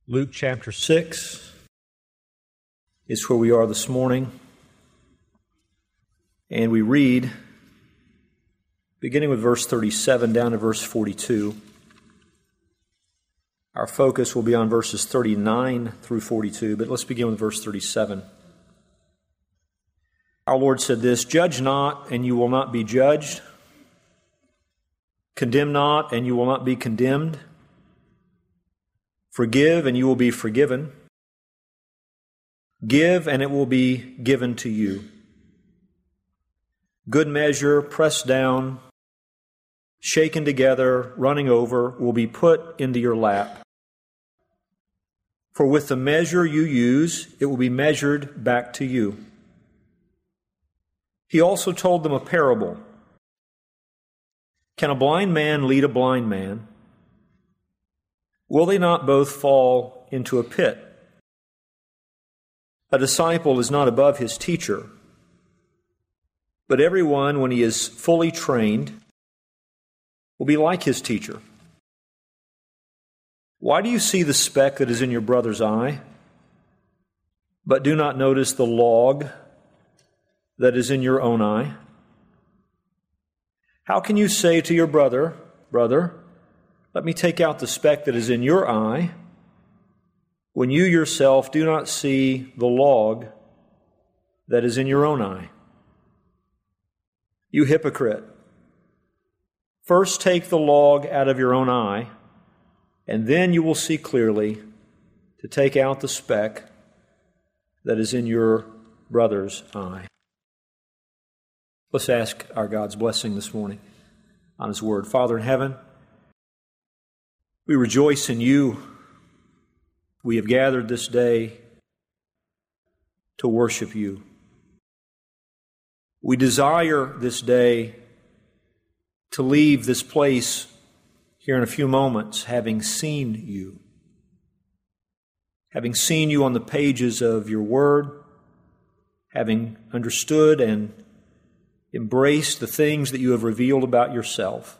Luke chapter 6 is where we are this morning. And we read, beginning with verse 37 down to verse 42. Our focus will be on verses 39 through 42, but let's begin with verse 37. Our Lord said this, "Judge not, and you will not be judged. Condemn not, and you will not be condemned. Forgive, and you will be forgiven. Give, and it will be given to you. Good measure, pressed down, shaken together, running over, will be put into your lap. For with the measure you use, it will be measured back to you." He also told them a parable. "Can a blind man lead a blind man? Will they not both fall into a pit? A disciple is not above his teacher, but everyone, when he is fully trained, will be like his teacher. Why do you see the speck that is in your brother's eye, but do not notice the log that is in your own eye? How can you say to your brother, 'Brother, let me take out the speck that is in your eye,' when you yourself do not see the log that is in your own eye? You hypocrite! First take the log out of your own eye, and then you will see clearly to take out the speck that is in your brother's eye." Let's ask our God's blessing this morning on His Word. Father in heaven, we rejoice in You. We have gathered this day to worship You. We desire this day to leave this place here in a few moments having seen You. Having seen You on the pages of Your Word, having understood and embraced the things that You have revealed about Yourself.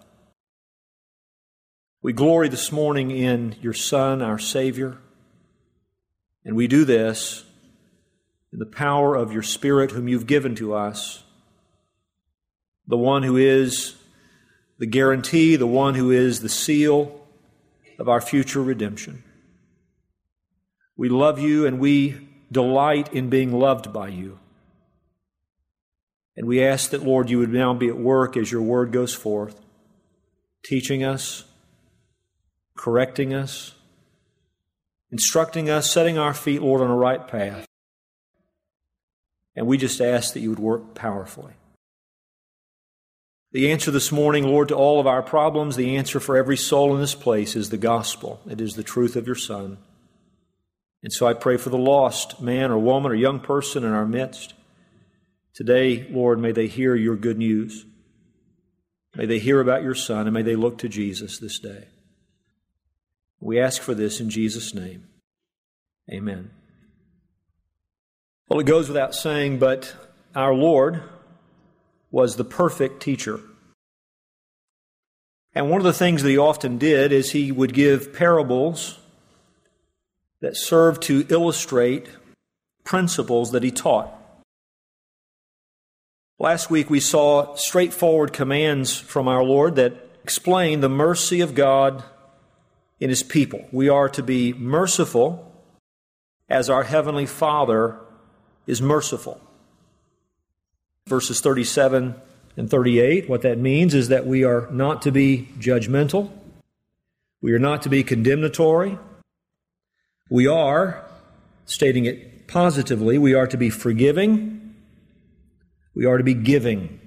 We glory this morning in Your Son, our Savior, and we do this in the power of Your Spirit whom You've given to us, the one who is the guarantee, the one who is the seal of our future redemption. We love You and we delight in being loved by You. And we ask that, Lord, You would now be at work as Your Word goes forth, teaching us, correcting us, instructing us, setting our feet, Lord, on a right path. And we just ask that You would work powerfully. The answer this morning, Lord, to all of our problems, the answer for every soul in this place is the gospel. It is the truth of Your Son. And so I pray for the lost man or woman or young person in our midst. Today, Lord, may they hear Your good news. May they hear about Your Son, and may they look to Jesus this day. We ask for this in Jesus' name. Amen. Well, it goes without saying, but our Lord was the perfect teacher. And one of the things that He often did is He would give parables that served to illustrate principles that He taught. Last week we saw straightforward commands from our Lord that explain the mercy of God in His people. We are to be merciful as our Heavenly Father is merciful. Verses 37 and 38, what that means is that we are not to be judgmental. We are not to be condemnatory. We are, stating it positively, we are to be forgiving. We are to be giving.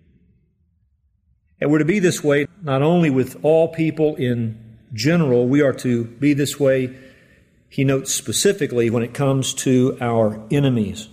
And we're to be this way not only with all people in general, we are to be this way, he notes specifically, when it comes to our enemies.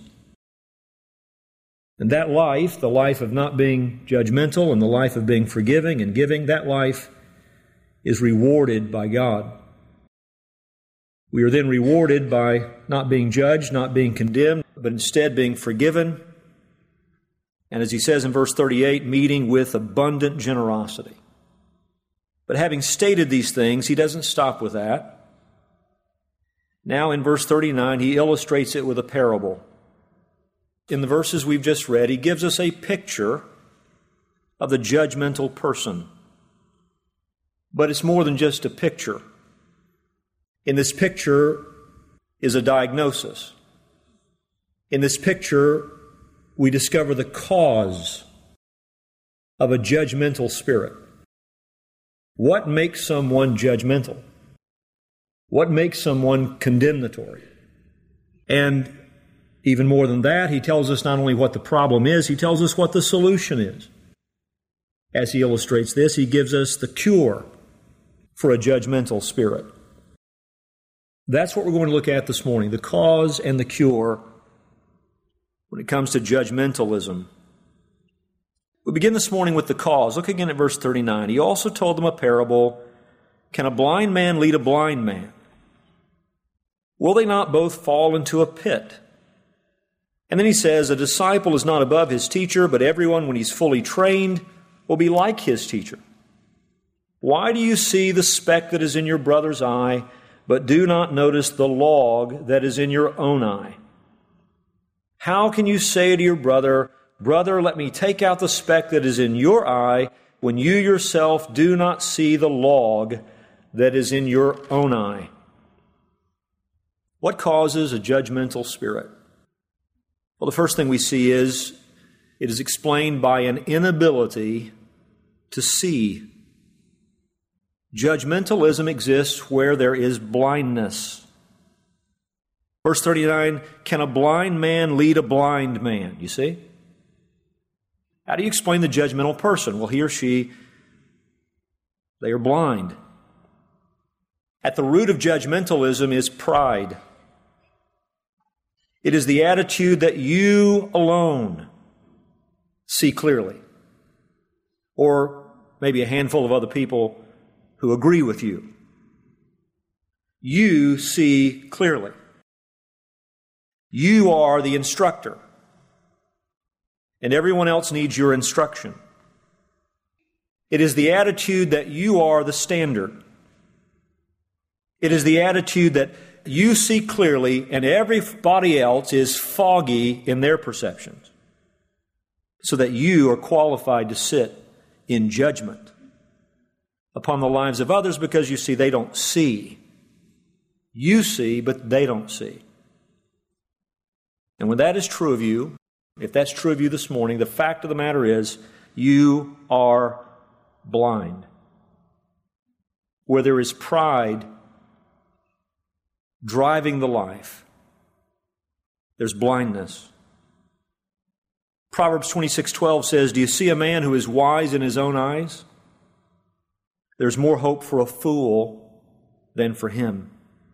And that life, the life of not being judgmental and the life of being forgiving and giving, that life is rewarded by God. We are then rewarded by not being judged, not being condemned, but instead being forgiven. And as he says in verse 38, meeting with abundant generosity. But having stated these things, he doesn't stop with that. Now in verse 39, he illustrates it with a parable. In the verses we've just read, he gives us a picture of the judgmental person. But it's more than just a picture. In this picture is a diagnosis. In this picture, we discover the cause of a judgmental spirit. What makes someone judgmental? What makes someone condemnatory? And even more than that, he tells us not only what the problem is, he tells us what the solution is. As he illustrates this, he gives us the cure for a judgmental spirit. That's what we're going to look at this morning, the cause and the cure when it comes to judgmentalism. We begin this morning with the cause. Look again at verse 39. He also told them a parable. Can a blind man lead a blind man? Will they not both fall into a pit? And then he says, a disciple is not above his teacher, but everyone, when he's fully trained, will be like his teacher. Why do you see the speck that is in your brother's eye, but do not notice the log that is in your own eye? How can you say to your brother, brother, let me take out the speck that is in your eye, when you yourself do not see the log that is in your own eye? What causes a judgmental spirit? Well, the first thing we see is it is explained by an inability to see. Judgmentalism exists where there is blindness. Verse 39, can a blind man lead a blind man? You see? How do you explain the judgmental person? Well, he or she, they are blind. At the root of judgmentalism is pride. It is the attitude that you alone see clearly, or maybe a handful of other people who agree with you. You see clearly. You are the instructor, and everyone else needs your instruction. It is the attitude that you are the standard. It is the attitude that you see clearly and everybody else is foggy in their perceptions, so that you are qualified to sit in judgment upon the lives of others because you see they don't see. You see, but they don't see. And when that is true of you, if that's true of you this morning, the fact of the matter is you are blind. Where there is pride driving the life, there's blindness. Proverbs 26:12 says, do you see a man who is wise in his own eyes? There's more hope for a fool than for him.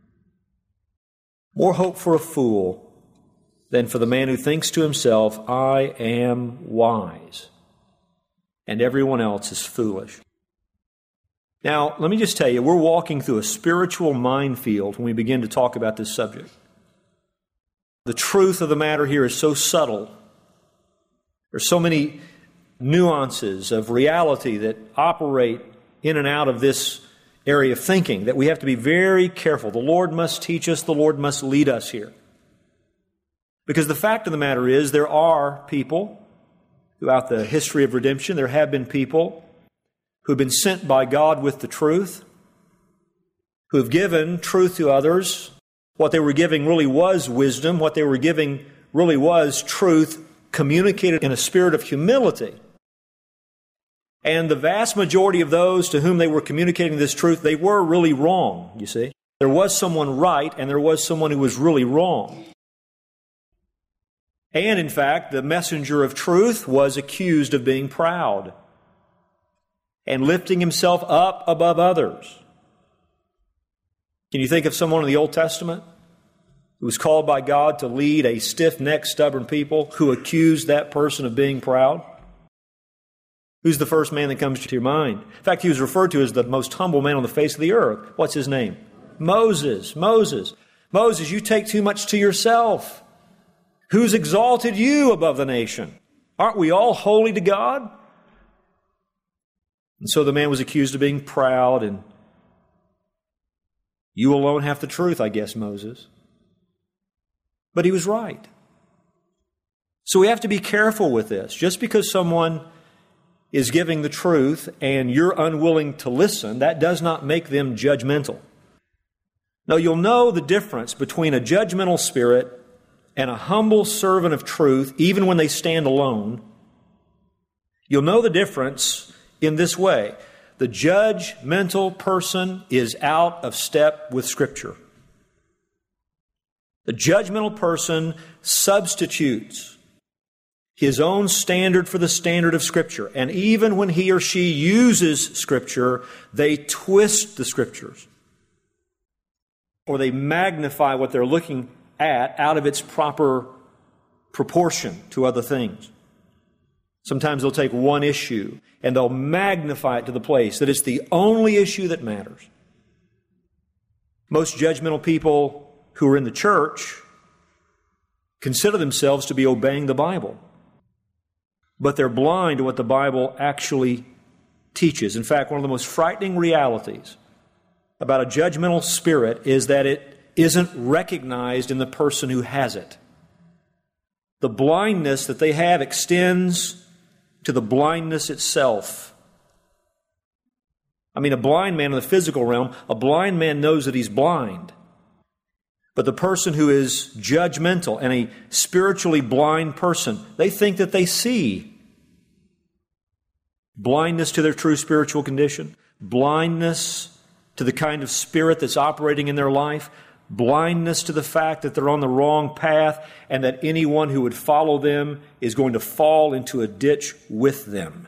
More hope for a fool than for the man who thinks to himself, I am wise, and everyone else is foolish. Now, let me just tell you, we're walking through a spiritual minefield when we begin to talk about this subject. The truth of the matter here is so subtle. There's so many nuances of reality that operate in and out of this area of thinking that we have to be very careful. The Lord must teach us, the Lord must lead us here. Because the fact of the matter is, there are people throughout the history of redemption, there have been people who have been sent by God with the truth, who have given truth to others. What they were giving really was wisdom. What they were giving really was truth communicated in a spirit of humility. And the vast majority of those to whom they were communicating this truth, they were really wrong, you see. There was someone right and there was someone who was really wrong. And in fact, the messenger of truth was accused of being proud and lifting himself up above others. Can you think of someone in the Old Testament who was called by God to lead a stiff-necked, stubborn people who accused that person of being proud? Who's the first man that comes to your mind? In fact, he was referred to as the most humble man on the face of the earth. What's his name? Moses. Moses, you take too much to yourself. Who's exalted you above the nation? Aren't we all holy to God? And so the man was accused of being proud, and You alone have the truth, I guess, Moses. But he was right. So we have to be careful with this. Just because someone is giving the truth and you're unwilling to listen, that does not make them judgmental. No, you'll know the difference between a judgmental spirit and a humble servant of truth, even when they stand alone. You'll know the difference in this way. The judgmental person is out of step with Scripture. The judgmental person substitutes his own standard for the standard of Scripture. And even when he or she uses Scripture, they twist the Scriptures. Or they magnify what they're looking at out of its proper proportion to other things. Sometimes they'll take one issue and they'll magnify it to the place that it's the only issue that matters. Most judgmental people who are in the church consider themselves to be obeying the Bible, but they're blind to what the Bible actually teaches. In fact, one of the most frightening realities about a judgmental spirit is that it isn't recognized in the person who has it. The blindness that they have extends to the blindness itself. I mean, a blind man in the physical realm, a blind man knows that he's blind. But the person who is judgmental and a spiritually blind person, they think that they see. Blindness to their true spiritual condition, blindness to the kind of spirit that's operating in their life, blindness to the fact that they're on the wrong path and that anyone who would follow them is going to fall into a ditch with them.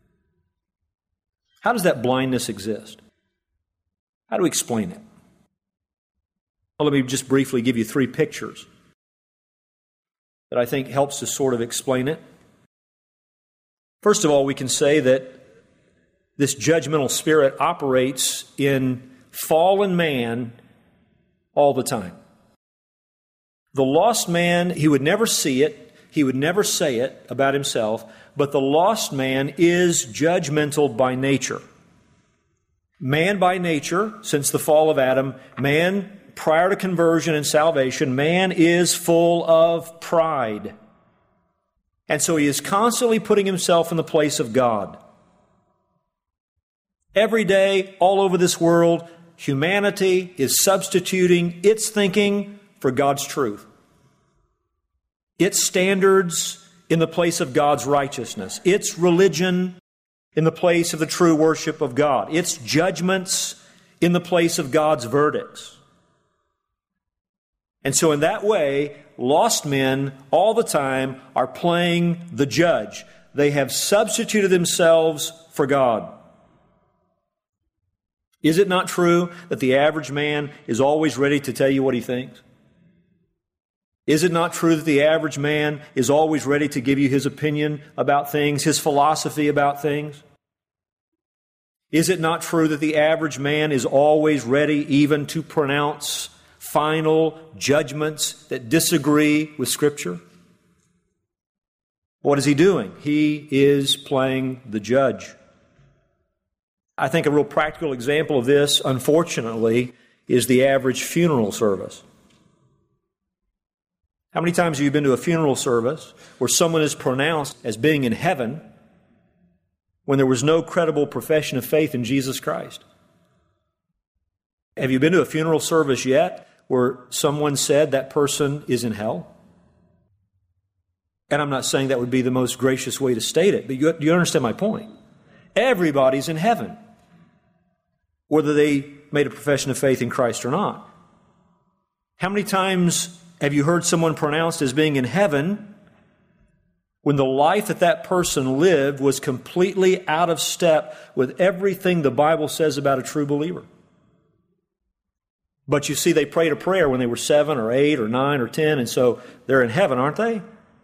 How does that blindness exist? How do we explain it? Well, let me just briefly give you 3 pictures that I think helps to sort of explain it. First of all, we can say that this judgmental spirit operates in fallen man all the time. The lost man, he would never see it, he would never say it about himself, but the lost man is judgmental by nature. Man by nature, since the fall of Adam, man prior to conversion and salvation, man is full of pride. And so he is constantly putting himself in the place of God. Every day, all over this world, humanity is substituting its thinking for God's truth. Its standards in the place of God's righteousness. Its religion in the place of the true worship of God. Its judgments in the place of God's verdicts. And so in that way, lost men all the time are playing the judge. They have substituted themselves for God. Is it not true that the average man is always ready to tell you what he thinks? Is it not true that the average man is always ready to give you his opinion about things, his philosophy about things? Is it not true that the average man is always ready even to pronounce final judgments that disagree with Scripture? What is he doing? He is playing the judge. I think a real practical example of this, unfortunately, is the average funeral service. How many times have you been to a funeral service where someone is pronounced as being in heaven when there was no credible profession of faith in Jesus Christ? Have you been to a funeral service yet where someone said that person is in hell? And I'm not saying that would be the most gracious way to state it, but you understand my point. Everybody's in heaven, whether they made a profession of faith in Christ or not. How many times have you heard someone pronounced as being in heaven when the life that that person lived was completely out of step with everything the Bible says about a true believer? But you see, they prayed a prayer when they were 7 or 8 or 9 or 10, and so they're in heaven, aren't they?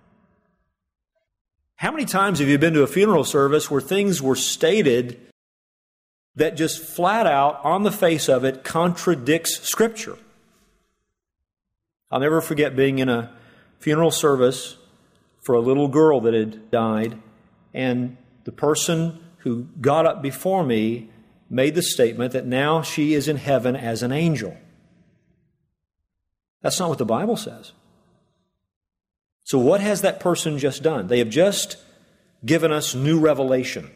How many times have you been to a funeral service where things were stated that just flat out, on the face of it, contradicts Scripture? I'll never forget being in a funeral service for a little girl that had died, and the person who got up before me made the statement that now she is in heaven as an angel. That's not what the Bible says. So what has that person just done? They have just given us new revelation.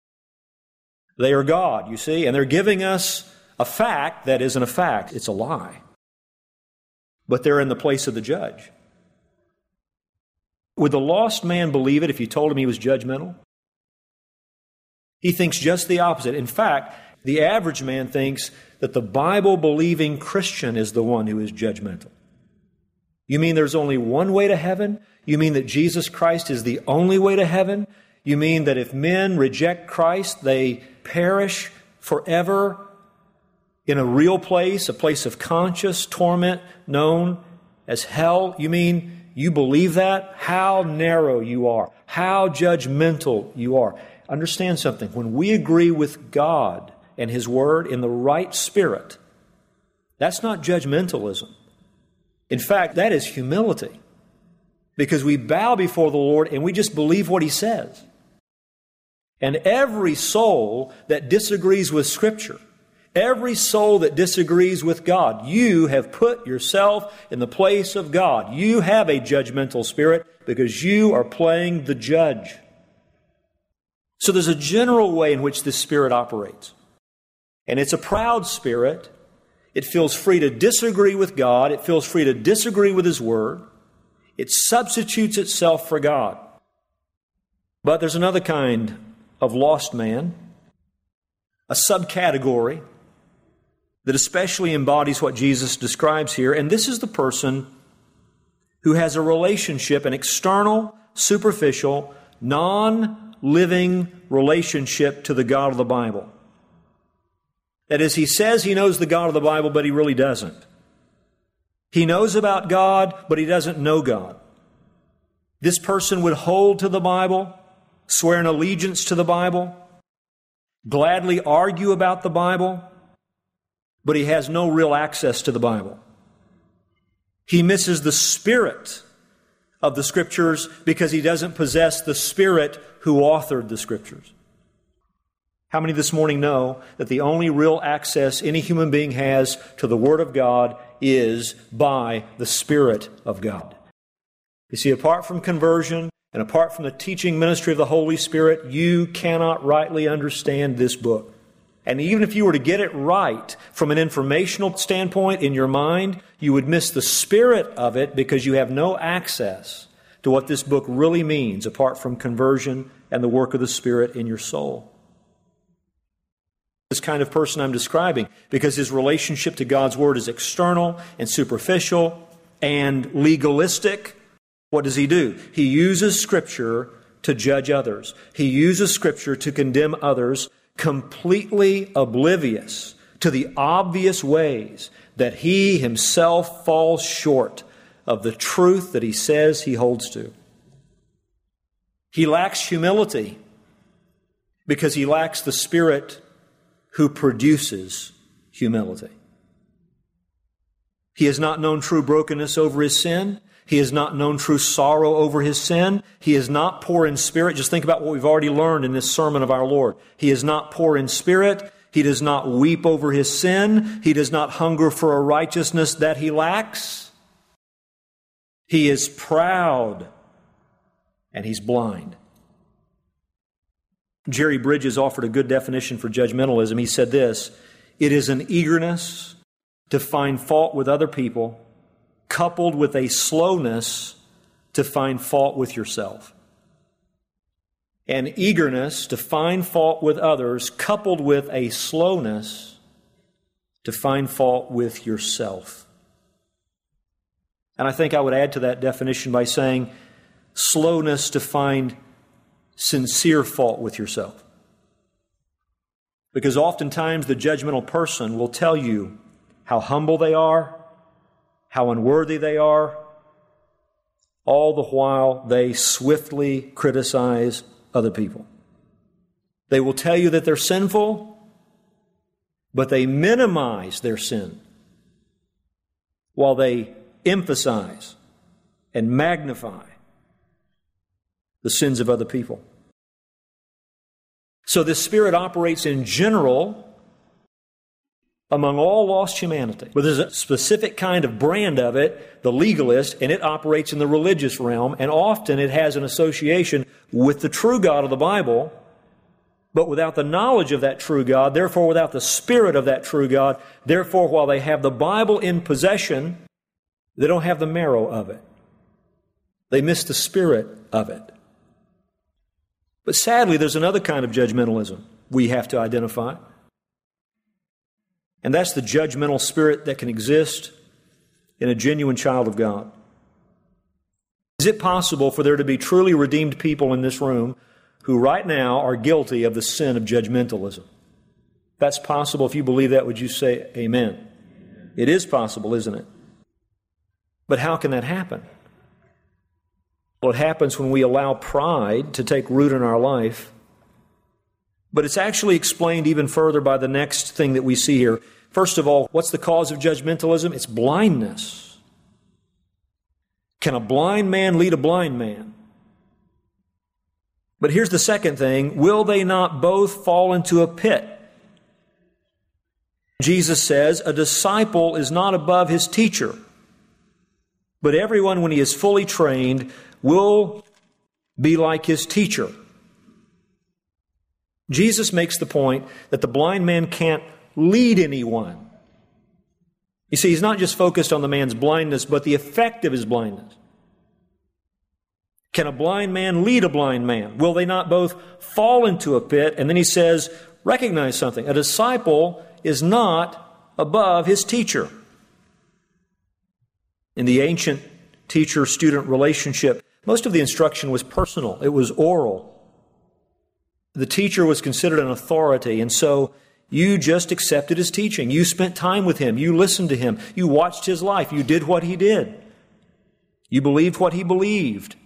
They are God, you see, and they're giving us a fact that isn't a fact. It's a lie. But they're in the place of the judge. Would the lost man believe it if you told him he was judgmental? He thinks just the opposite. In fact, the average man thinks that the Bible-believing Christian is the one who is judgmental. You mean there's only one way to heaven? You mean that Jesus Christ is the only way to heaven? You mean that if men reject Christ, they perish forever in a real place, a place of conscious torment known as hell? You mean you believe that? How narrow you are. How judgmental you are. Understand something. When we agree with God and His Word in the right spirit, that's not judgmentalism. In fact, that is humility. Because we bow before the Lord and we just believe what He says. And every soul that disagrees with Scripture, every soul that disagrees with God, you have put yourself in the place of God. You have a judgmental spirit because you are playing the judge. So there's a general way in which this spirit operates. And it's a proud spirit. It feels free to disagree with God. It feels free to disagree with His Word. It substitutes itself for God. But there's another kind of lost man, a subcategory that especially embodies what Jesus describes here. And this is the person who has a relationship, an external, superficial, non-living relationship to the God of the Bible. That is, he says he knows the God of the Bible, but he really doesn't. He knows about God, but he doesn't know God. This person would hold to the Bible, swear an allegiance to the Bible, gladly argue about the Bible, but he has no real access to the Bible. He misses the spirit of the Scriptures because he doesn't possess the Spirit who authored the Scriptures. How many this morning know that the only real access any human being has to the Word of God is by the Spirit of God? You see, apart from conversion and apart from the teaching ministry of the Holy Spirit, you cannot rightly understand this book. And even if you were to get it right from an informational standpoint in your mind, you would miss the spirit of it because you have no access to what this book really means apart from conversion and the work of the Spirit in your soul. This kind of person I'm describing, because his relationship to God's Word is external and superficial and legalistic. What does he do? He uses Scripture to judge others. He uses Scripture to condemn others, completely oblivious to the obvious ways that he himself falls short of the truth that he says he holds to. He lacks humility because he lacks the Spirit who produces humility. He has not known true brokenness over his sin. He has not known true sorrow over his sin. He is not poor in spirit. Just think about what we've already learned in this sermon of our Lord. He is not poor in spirit. He does not weep over his sin. He does not hunger for a righteousness that he lacks. He is proud and he's blind. Jerry Bridges offered a good definition for judgmentalism. He said this: it is an eagerness to find fault with other people, coupled with a slowness to find fault with yourself. An eagerness to find fault with others, coupled with a slowness to find fault with yourself. And I think I would add to that definition by saying slowness to find sincere fault with yourself. Because oftentimes the judgmental person will tell you how humble they are, how unworthy they are, all the while they swiftly criticize other people. They will tell you that they're sinful, but they minimize their sin while they emphasize and magnify the sins of other people. So this spirit operates in general among all lost humanity. But there's a specific kind of brand of it, the legalist, and it operates in the religious realm, and often it has an association with the true God of the Bible, but without the knowledge of that true God, therefore without the Spirit of that true God, therefore while they have the Bible in possession, they don't have the marrow of it. They miss the spirit of it. But sadly, there's another kind of judgmentalism we have to identify. And that's the judgmental spirit that can exist in a genuine child of God. Is it possible for there to be truly redeemed people in this room who right now are guilty of the sin of judgmentalism? If that's possible. If you believe that, would you say amen? It is possible, isn't it? But how can that happen? Well, it happens when we allow pride to take root in our life. But it's actually explained even further by the next thing that we see here. First of all, what's the cause of judgmentalism? It's blindness. Can a blind man lead a blind man? But here's the second thing. Will they not both fall into a pit? Jesus says, a disciple is not above his teacher. But everyone, when he is fully trained, will be like his teacher. Jesus makes the point that the blind man can't lead anyone. You see, he's not just focused on the man's blindness, but the effect of his blindness. Can a blind man lead a blind man? Will they not both fall into a pit? And then he says, recognize something. A disciple is not above his teacher. In the ancient teacher-student relationship, most of the instruction was personal. It was oral. The teacher was considered an authority, and so you just accepted his teaching. You spent time with him. You listened to him. You watched his life. You did what he did. You believed what he believed.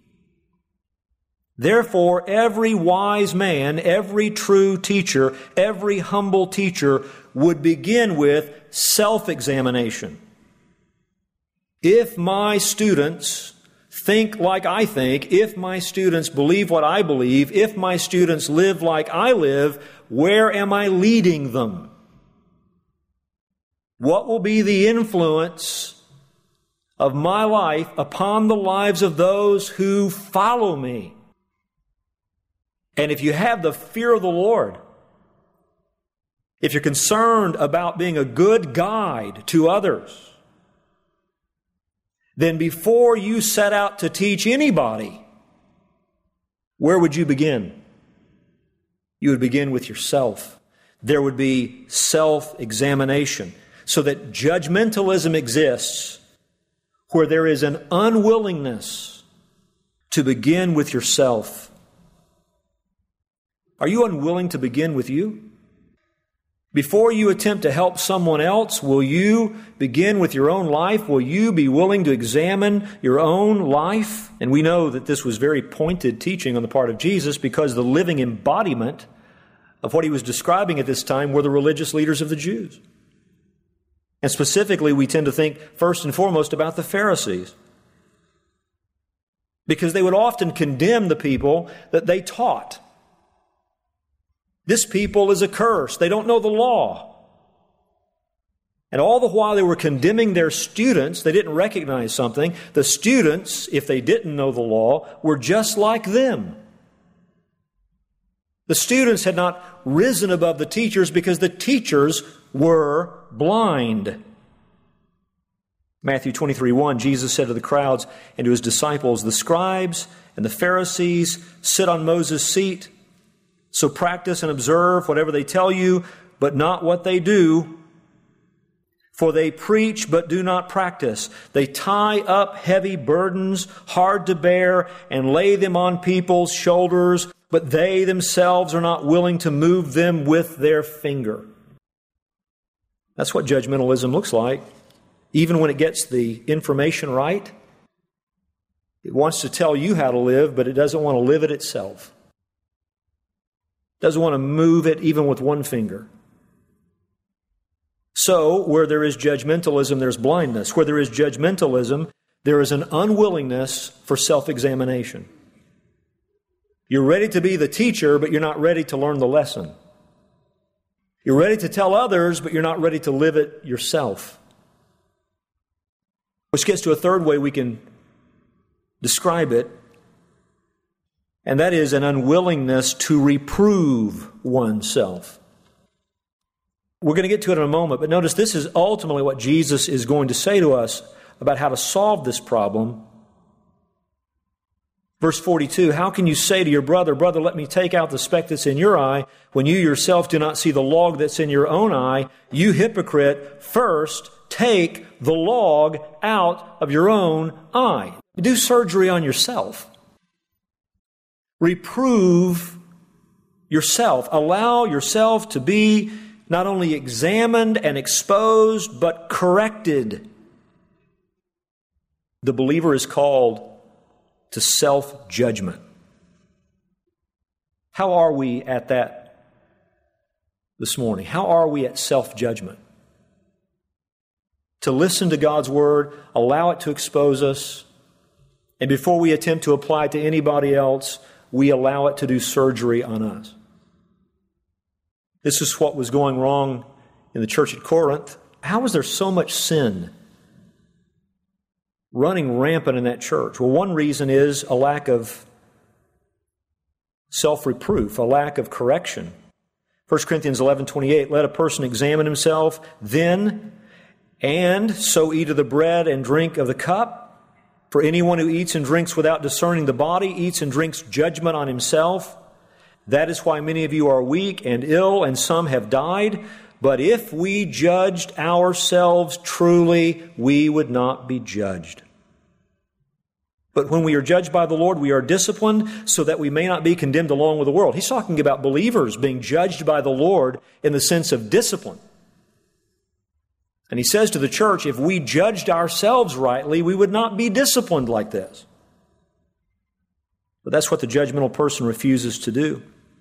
Therefore, every wise man, every true teacher, every humble teacher would begin with self-examination. If my students think like I think, if my students believe what I believe, if my students live like I live, where am I leading them? What will be the influence of my life upon the lives of those who follow me? And if you have the fear of the Lord, if you're concerned about being a good guide to others, then before you set out to teach anybody, where would you begin? You would begin with yourself. There would be self-examination, so that judgmentalism exists where there is an unwillingness to begin with yourself. Are you unwilling to begin with you? Before you attempt to help someone else, will you begin with your own life? Will you be willing to examine your own life? And we know that this was very pointed teaching on the part of Jesus, because the living embodiment of what he was describing at this time were the religious leaders of the Jews. And specifically, we tend to think first and foremost about the Pharisees, because they would often condemn the people that they taught. This people is accursed. They don't know the law. And all the while they were condemning their students, they didn't recognize something. The students, if they didn't know the law, were just like them. The students had not risen above the teachers because the teachers were blind. Matthew 23:1, Jesus said to the crowds and to his disciples, the scribes and the Pharisees sit on Moses' seat. So practice and observe whatever they tell you, but not what they do. For they preach, but do not practice. They tie up heavy burdens, hard to bear, and lay them on people's shoulders, but they themselves are not willing to move them with their finger. That's what judgmentalism looks like. Even when it gets the information right, it wants to tell you how to live, but it doesn't want to live it itself. Doesn't want to move it even with one finger. So, where there is judgmentalism, there's blindness. Where there is judgmentalism, there is an unwillingness for self-examination. You're ready to be the teacher, but you're not ready to learn the lesson. You're ready to tell others, but you're not ready to live it yourself. Which gets to a third way we can describe it, and that is an unwillingness to reprove oneself. We're going to get to it in a moment, but notice this is ultimately what Jesus is going to say to us about how to solve this problem. Verse 42, how can you say to your brother, brother, let me take out the speck that's in your eye, when you yourself do not see the log that's in your own eye? You hypocrite, first take the log out of your own eye. Do surgery on yourself. Reprove yourself. Allow yourself to be not only examined and exposed, but corrected. The believer is called to self-judgment. How are we at that this morning? How are we at self-judgment? To listen to God's Word, allow it to expose us, and before we attempt to apply it to anybody else, we allow it to do surgery on us. This is what was going wrong in the church at Corinth. How was there so much sin running rampant in that church? Well, one reason is a lack of self-reproof, a lack of correction. 1 Corinthians 11:28, let a person examine himself, then and so eat of the bread and drink of the cup. For anyone who eats and drinks without discerning the body eats and drinks judgment on himself. That is why many of you are weak and ill, and some have died. But if we judged ourselves truly, we would not be judged. But when we are judged by the Lord, we are disciplined so that we may not be condemned along with the world. He's talking about believers being judged by the Lord in the sense of discipline. And he says to the church, if we judged ourselves rightly, we would not be disciplined like this. But that's what the judgmental person refuses to do.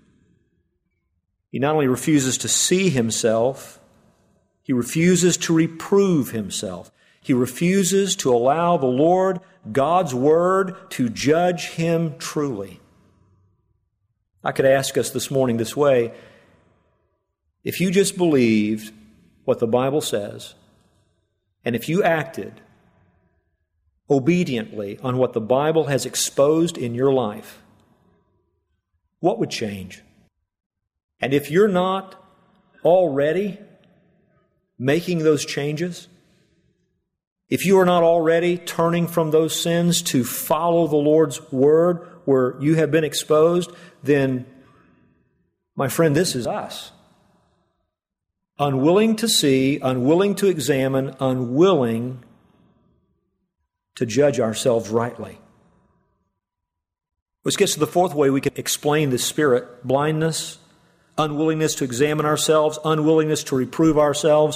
He not only refuses to see himself, he refuses to reprove himself. He refuses to allow the Lord, God's Word, to judge him truly. I could ask us this morning this way, if you just believed what the Bible says, and if you acted obediently on what the Bible has exposed in your life, what would change? And if you're not already making those changes, if you are not already turning from those sins to follow the Lord's Word where you have been exposed, then, my friend, this is us. Unwilling to see, unwilling to examine, unwilling to judge ourselves rightly. Which gets to the fourth way we can explain the spirit: blindness, unwillingness to examine ourselves, unwillingness to reprove ourselves.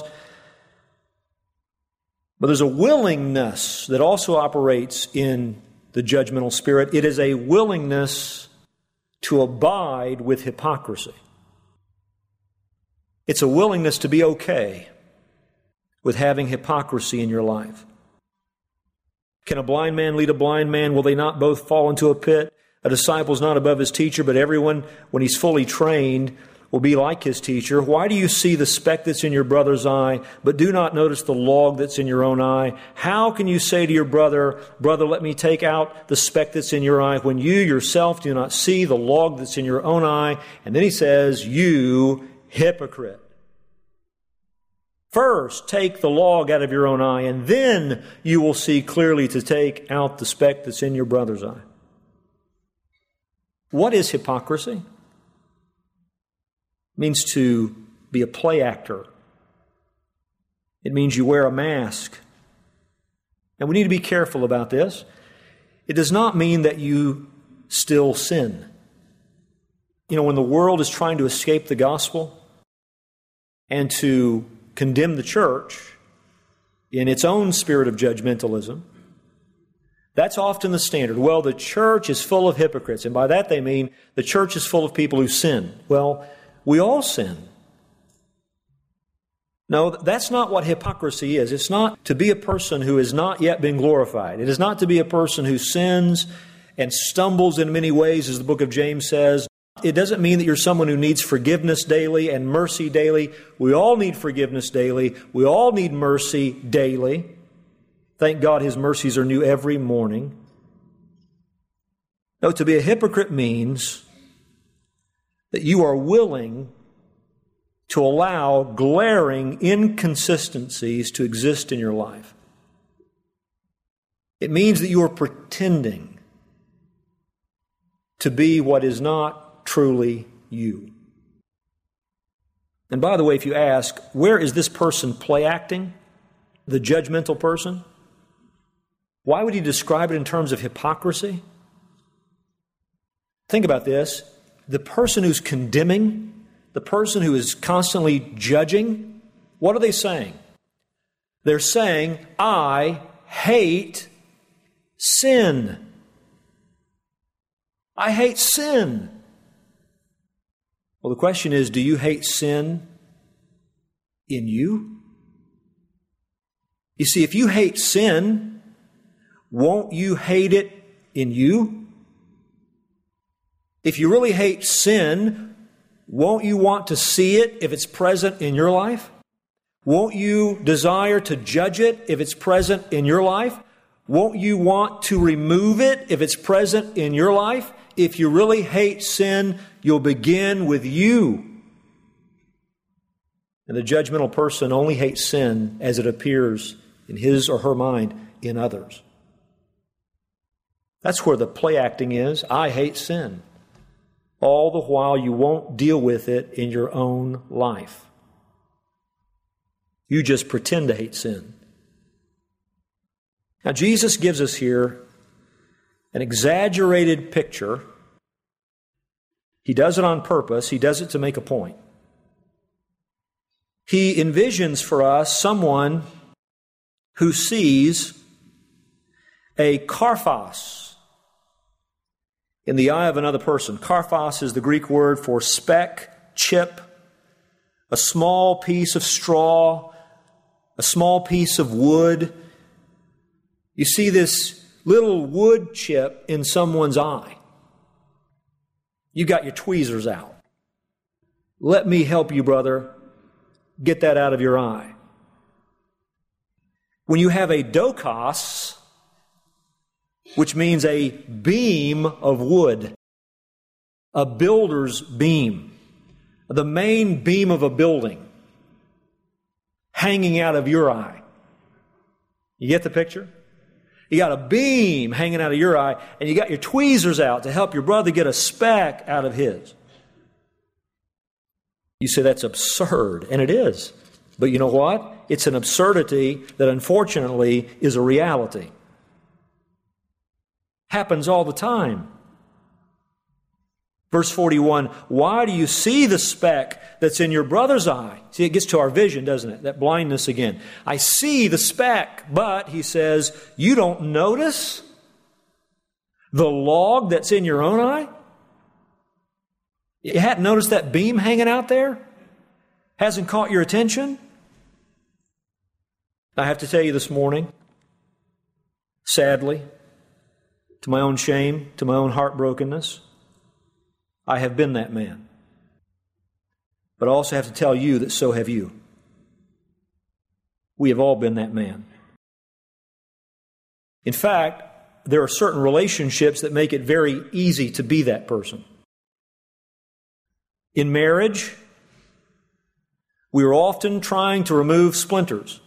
But there's a willingness that also operates in the judgmental spirit. It is a willingness to abide with hypocrisy. It's a willingness to be okay with having hypocrisy in your life. Can a blind man lead a blind man? Will they not both fall into a pit? A disciple is not above his teacher, but everyone, when he's fully trained, will be like his teacher. Why do you see the speck that's in your brother's eye, but do not notice the log that's in your own eye? How can you say to your brother, brother, let me take out the speck that's in your eye, when you yourself do not see the log that's in your own eye? And then he says, you hypocrite. First, take the log out of your own eye, and then you will see clearly to take out the speck that's in your brother's eye. What is hypocrisy? It means to be a play actor. It means you wear a mask. And we need to be careful about this. It does not mean that you still sin. You know, when the world is trying to escape the gospel and to condemn the church in its own spirit of judgmentalism, that's often the standard. Well, the church is full of hypocrites, and by that they mean the church is full of people who sin. Well, we all sin. No, that's not what hypocrisy is. It's not to be a person who has not yet been glorified. It is not to be a person who sins and stumbles in many ways, as the book of James says, It doesn't mean that you're someone who needs forgiveness daily and mercy daily. We all need forgiveness daily. We all need mercy daily. Thank God His mercies are new every morning. No, to be a hypocrite means that you are willing to allow glaring inconsistencies to exist in your life. It means that you are pretending to be what is not truly you. And by the way, if you ask, where is this person play acting? The judgmental person? Why would he describe it in terms of hypocrisy? Think about this. The person who's condemning, the person who is constantly judging, what are they saying? They're saying, I hate sin. I hate sin. Well, the question is, do you hate sin in you? You see, if you hate sin, won't you hate it in you? If you really hate sin, won't you want to see it if it's present in your life? Won't you desire to judge it if it's present in your life? Won't you want to remove it if it's present in your life? If you really hate sin, you'll begin with you. And the judgmental person only hates sin as it appears in his or her mind in others. That's where the play acting is. I hate sin. All the while you won't deal with it in your own life. You just pretend to hate sin. Now, Jesus gives us here an exaggerated picture. He does it on purpose. He does it to make a point. He envisions for us someone who sees a karphos in the eye of another person. Karphos is the Greek word for speck, chip, a small piece of straw, a small piece of wood. You see this little wood chip in someone's eye. You got your tweezers out. Let me help you, brother, get that out of your eye. When you have a dokos, which means a beam of wood, a builder's beam, the main beam of a building hanging out of your eye. You get the picture? You got a beam hanging out of your eye, and you got your tweezers out to help your brother get a speck out of his. You say that's absurd, and it is. But you know what? It's an absurdity that unfortunately is a reality. Happens all the time. Verse 41, why do you see the speck that's in your brother's eye? See, it gets to our vision, doesn't it? That blindness again. I see the speck, but, he says, you don't notice the log that's in your own eye? You hadn't noticed that beam hanging out there? Hasn't caught your attention? I have to tell you this morning, sadly, to my own shame, to my own heartbrokenness, I have been that man. But I also have to tell you that so have you. We have all been that man. In fact, there are certain relationships that make it very easy to be that person. In marriage, we are often trying to remove splinters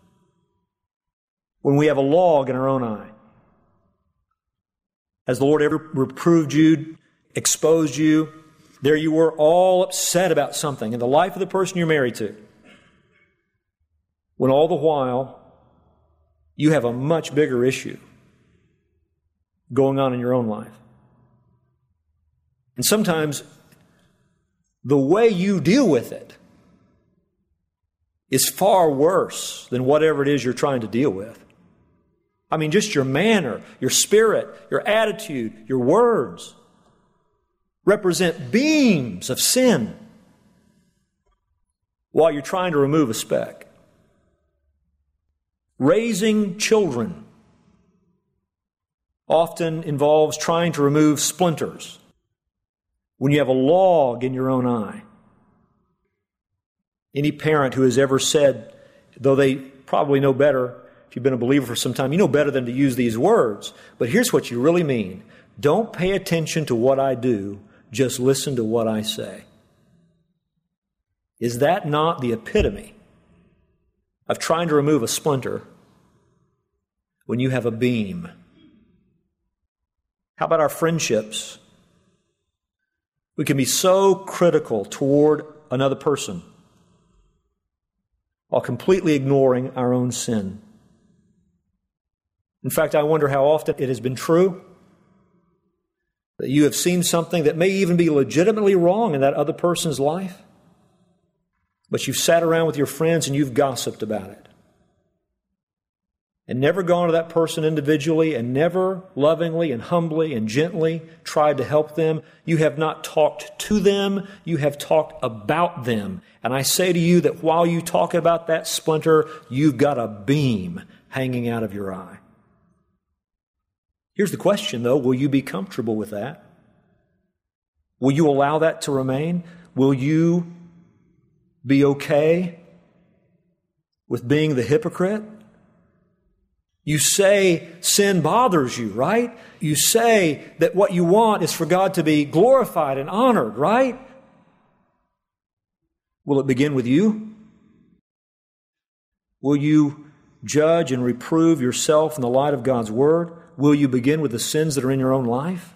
when we have a log in our own eye. Has the Lord ever reproved you, exposed you? There you were all upset about something in the life of the person you're married to, when all the while you have a much bigger issue going on in your own life. And sometimes the way you deal with it is far worse than whatever it is you're trying to deal with. I mean, just your manner, your spirit, your attitude, your words represent beams of sin while you're trying to remove a speck. Raising children often involves trying to remove splinters when you have a log in your own eye. Any parent who has ever said, though they probably know better, if you've been a believer for some time, you know better than to use these words. But here's what you really mean. Don't pay attention to what I do, just listen to what I say. Is that not the epitome of trying to remove a splinter when you have a beam? How about our friendships? We can be so critical toward another person while completely ignoring our own sin. In fact, I wonder how often it has been true that you have seen something that may even be legitimately wrong in that other person's life, but you've sat around with your friends and you've gossiped about it, and never gone to that person individually and never lovingly and humbly and gently tried to help them. You have not talked to them, you have talked about them. And I say to you that while you talk about that splinter, you've got a beam hanging out of your eye. Here's the question, though. Will you be comfortable with that? Will you allow that to remain? Will you be okay with being the hypocrite? You say sin bothers you, right? You say that what you want is for God to be glorified and honored, right? Will it begin with you? Will you judge and reprove yourself in the light of God's Word? Will you begin with the sins that are in your own life?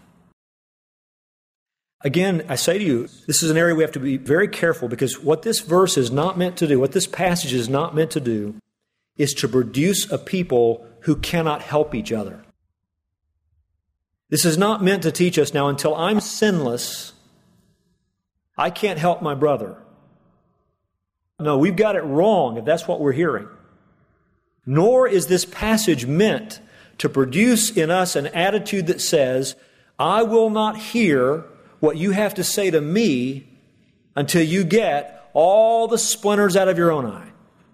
Again, I say to you, this is an area we have to be very careful, because what this verse is not meant to do, what this passage is not meant to do, is to produce a people who cannot help each other. This is not meant to teach us, now, until I'm sinless, I can't help my brother. No, we've got it wrong if that's what we're hearing. Nor is this passage meant to produce in us an attitude that says, I will not hear what you have to say to me until you get all the splinters out of your own eye.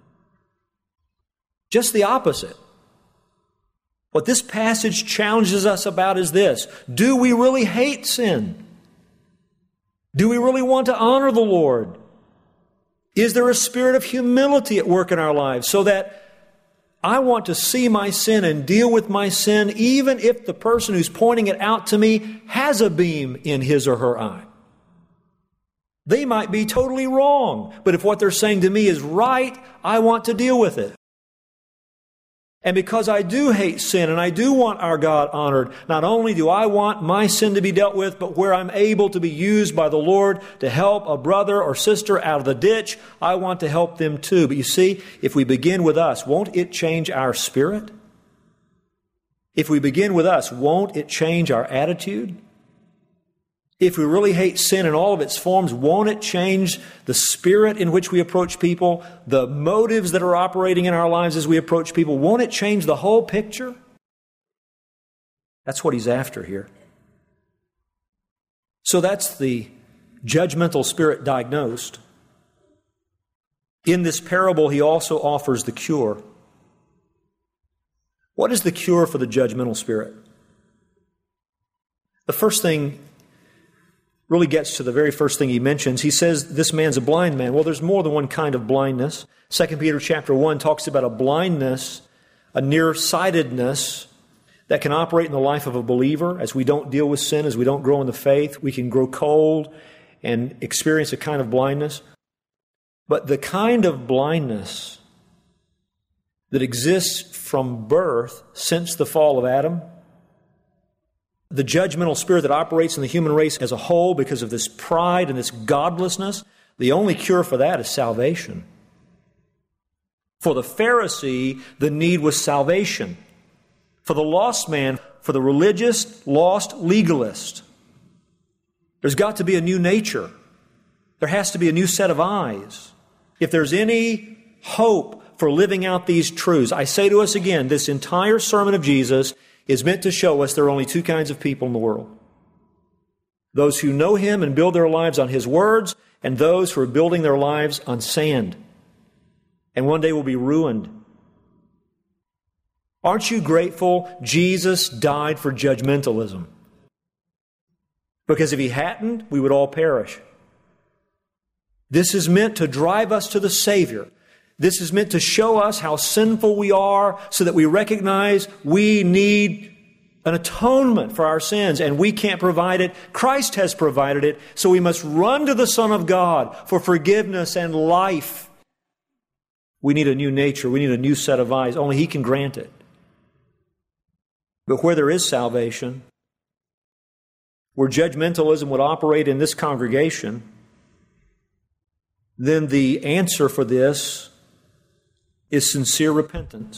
Just the opposite. What this passage challenges us about is this: do we really hate sin? Do we really want to honor the Lord? Is there a spirit of humility at work in our lives so that I want to see my sin and deal with my sin even if the person who's pointing it out to me has a beam in his or her eye? They might be totally wrong, but if what they're saying to me is right, I want to deal with it. And because I do hate sin and I do want our God honored, not only do I want my sin to be dealt with, but where I'm able to be used by the Lord to help a brother or sister out of the ditch, I want to help them too. But you see, if we begin with us, won't it change our spirit? If we begin with us, won't it change our attitude? If we really hate sin in all of its forms, won't it change the spirit in which we approach people, the motives that are operating in our lives as we approach people? Won't it change the whole picture? That's what he's after here. So that's the judgmental spirit diagnosed. In this parable, he also offers the cure. What is the cure for the judgmental spirit? The first thing really gets to the very first thing he mentions. He says, this man's a blind man. Well, there's more than one kind of blindness. 2 Peter chapter 1 talks about a blindness, a nearsightedness that can operate in the life of a believer. As we don't deal with sin, as we don't grow in the faith, we can grow cold and experience a kind of blindness. But the kind of blindness that exists from birth since the fall of Adam, the judgmental spirit that operates in the human race as a whole because of this pride and this godlessness, the only cure for that is salvation. For the Pharisee, the need was salvation. For the lost man, for the religious, lost legalist, there's got to be a new nature. There has to be a new set of eyes. If there's any hope for living out these truths, I say to us again, this entire sermon of Jesus is meant to show us there are only two kinds of people in the world. Those who know Him and build their lives on His words, and those who are building their lives on sand, and one day will be ruined. Aren't you grateful Jesus died for judgmentalism? Because if He hadn't, we would all perish. This is meant to drive us to the Savior. This is meant to show us how sinful we are so that we recognize we need an atonement for our sins, and we can't provide it. Christ has provided it, so we must run to the Son of God for forgiveness and life. We need a new nature. We need a new set of eyes. Only He can grant it. But where there is salvation, where judgmentalism would operate in this congregation, then the answer for this is sincere repentance.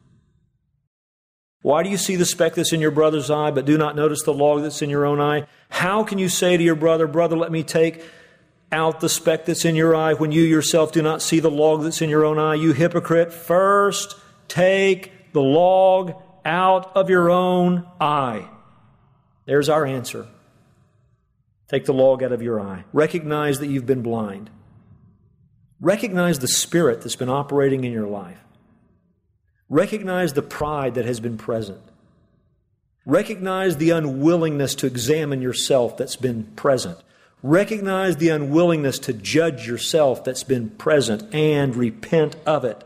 Why do you see the speck that's in your brother's eye, but do not notice the log that's in your own eye? How can you say to your brother, brother, let me take out the speck that's in your eye, when you yourself do not see the log that's in your own eye? You hypocrite, first take the log out of your own eye. There's our answer. Take the log out of your eye. Recognize that you've been blind. Recognize the spirit that's been operating in your life. Recognize the pride that has been present. Recognize the unwillingness to examine yourself that's been present. Recognize the unwillingness to judge yourself that's been present, and repent of it.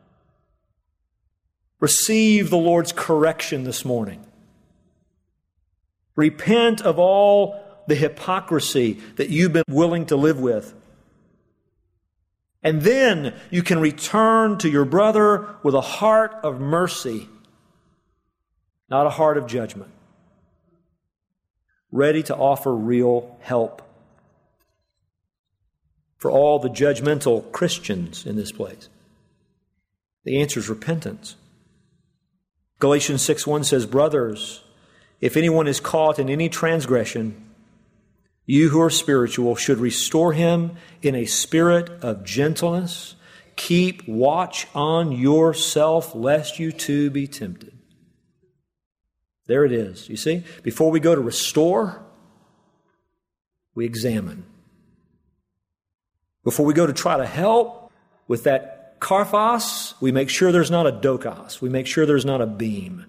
Receive the Lord's correction this morning. Repent of all the hypocrisy that you've been willing to live with. And then you can return to your brother with a heart of mercy, not a heart of judgment, ready to offer real help. For all the judgmental Christians in this place, the answer is repentance. Galatians 6:1 says, brothers, if anyone is caught in any transgression, you who are spiritual should restore him in a spirit of gentleness. Keep watch on yourself, lest you too be tempted. There it is. You see, before we go to restore, we examine. Before we go to try to help with that karphos, we make sure there's not a dokos. We make sure there's not a beam.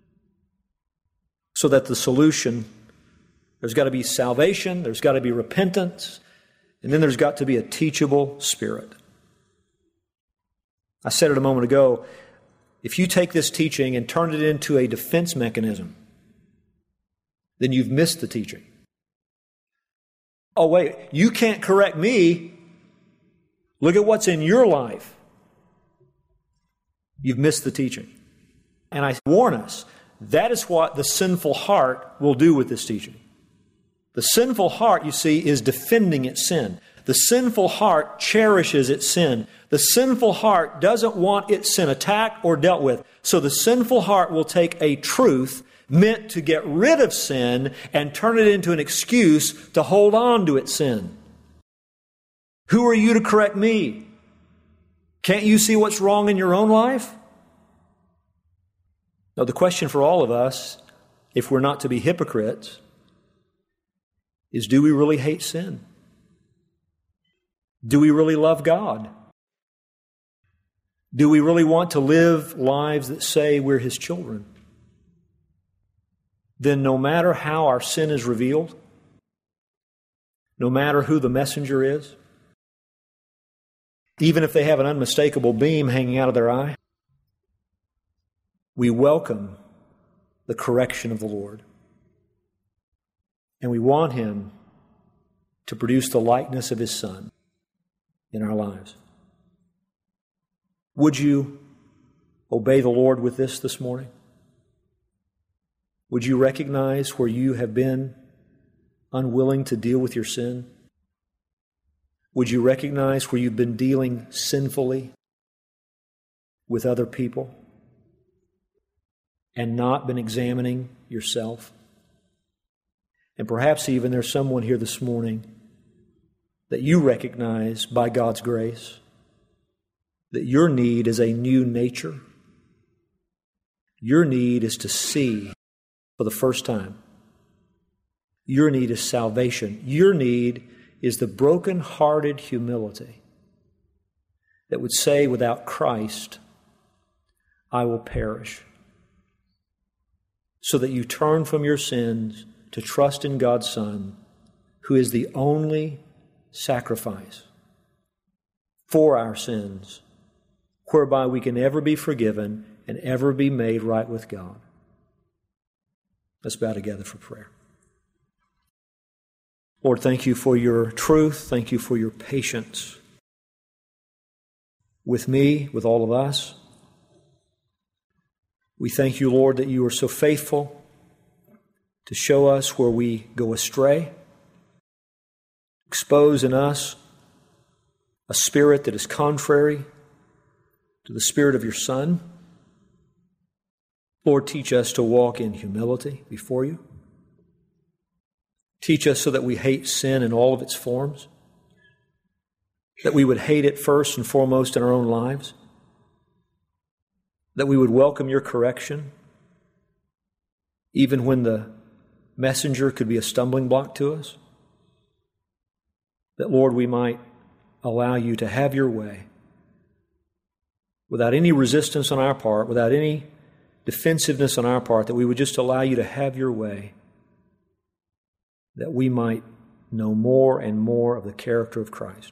So that the solution, there's got to be salvation, there's got to be repentance, and then there's got to be a teachable spirit. I said it a moment ago, if you take this teaching and turn it into a defense mechanism, then you've missed the teaching. Oh, wait, you can't correct me. Look at what's in your life. You've missed the teaching. And I warn us, that is what the sinful heart will do with this teaching. The sinful heart, you see, is defending its sin. The sinful heart cherishes its sin. The sinful heart doesn't want its sin attacked or dealt with. So the sinful heart will take a truth meant to get rid of sin and turn it into an excuse to hold on to its sin. Who are you to correct me? Can't you see what's wrong in your own life? Now, the question for all of us, if we're not to be hypocrites, is, do we really hate sin? Do we really love God? Do we really want to live lives that say we're His children? Then no matter how our sin is revealed, no matter who the messenger is, even if they have an unmistakable beam hanging out of their eye, we welcome the correction of the Lord. And we want Him to produce the likeness of His Son in our lives. Would you obey the Lord with this morning? Would you recognize where you have been unwilling to deal with your sin? Would you recognize where you've been dealing sinfully with other people and not been examining yourself? And perhaps even there's someone here this morning that you recognize by God's grace that your need is a new nature. Your need is to see for the first time. Your need is salvation. Your need is the broken-hearted humility that would say, without Christ, I will perish. So that you turn from your sins to trust in God's Son, who is the only sacrifice for our sins, whereby we can ever be forgiven and ever be made right with God. Let's bow together for prayer. Lord, thank you for your truth. Thank you for your patience with me, with all of us. We thank you, Lord, that you are so faithful to show us where we go astray, expose in us a spirit that is contrary to the Spirit of your Son. Lord, teach us to walk in humility before you. Teach us so that we hate sin in all of its forms, that we would hate it first and foremost in our own lives, that we would welcome your correction, even when the messenger could be a stumbling block to us, that, Lord, we might allow you to have your way without any resistance on our part, without any defensiveness on our part, that we would just allow you to have your way, that we might know more and more of the character of Christ.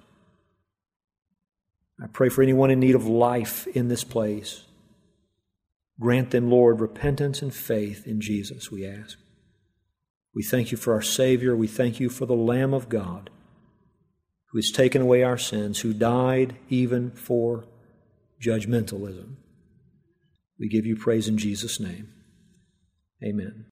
I pray for anyone in need of life in this place. Grant them, Lord, repentance and faith in Jesus, we ask. We thank you for our Savior. We thank you for the Lamb of God who has taken away our sins, who died even for judgmentalism. We give you praise in Jesus' name. Amen.